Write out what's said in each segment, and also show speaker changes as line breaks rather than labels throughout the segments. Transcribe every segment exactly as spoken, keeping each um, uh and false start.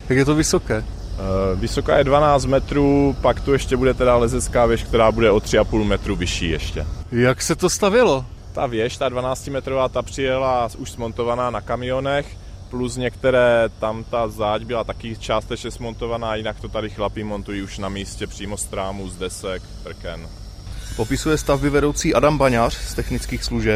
Jak je to vysoké?
Vysoká je dvanáct metrů, pak tu ještě bude teda lezecká věž, která bude o tři a půl metru vyšší ještě.
Jak se to stavělo?
Ta věž, ta dvanáctimetrová, ta přijela už smontovaná na kamionech, plus některé, tam ta záď byla taky částečně smontovaná, jinak to tady chlapí montují už na místě přímo z trámu, z desek, prken.
Popisuje stavby vedoucí Adam Baňař z technických služeb.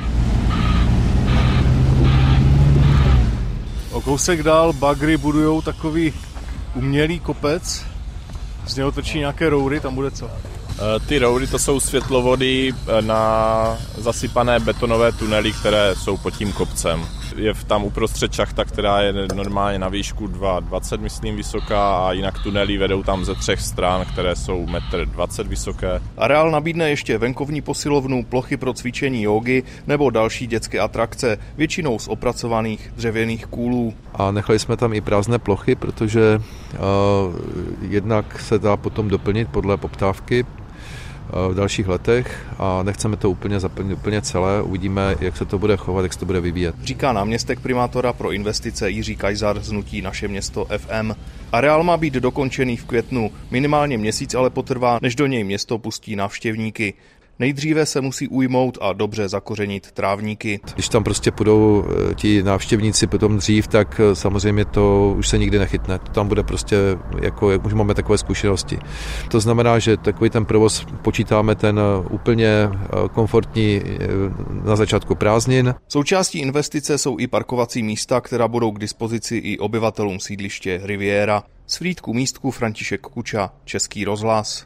O kousek dál bagry budujou takový umělý kopec, z něho točí nějaké roury, tam bude co?
Ty roury to jsou světlovody na zasypané betonové tunely, které jsou pod tím kopcem. Je tam uprostřed šachta, která je normálně na výšku dva dvacet, myslím, vysoká, a jinak tunely vedou tam ze třech stran, které jsou metr dvacet vysoké.
Areál nabídne ještě venkovní posilovnu, plochy pro cvičení jógy nebo další dětské atrakce, většinou z opracovaných dřevěných kůlů.
A nechali jsme tam i prázdné plochy, protože uh, jednak se dá potom doplnit podle poptávky v dalších letech a nechceme to úplně zaplnit úplně celé. Uvidíme, jak se to bude chovat, jak se to bude vyvíjet.
Říká náměstek primátora pro investice Jiří Kajzar z hnutí Naše město F M. Areál má být dokončený v květnu. Minimálně měsíc ale potrvá, než do něj město pustí návštěvníky. Nejdříve se musí ujmout a dobře zakořenit trávníky.
Když tam prostě půjdou ti návštěvníci potom dřív, tak samozřejmě to už se nikdy nechytne. To tam bude prostě, jako, jak už máme takové zkušenosti. To znamená, že takový ten provoz počítáme ten úplně komfortní na začátku prázdnin.
Součástí investice jsou i parkovací místa, která budou k dispozici i obyvatelům sídliště Riviera. Z Frýdku místku František Kuča, Český rozhlas.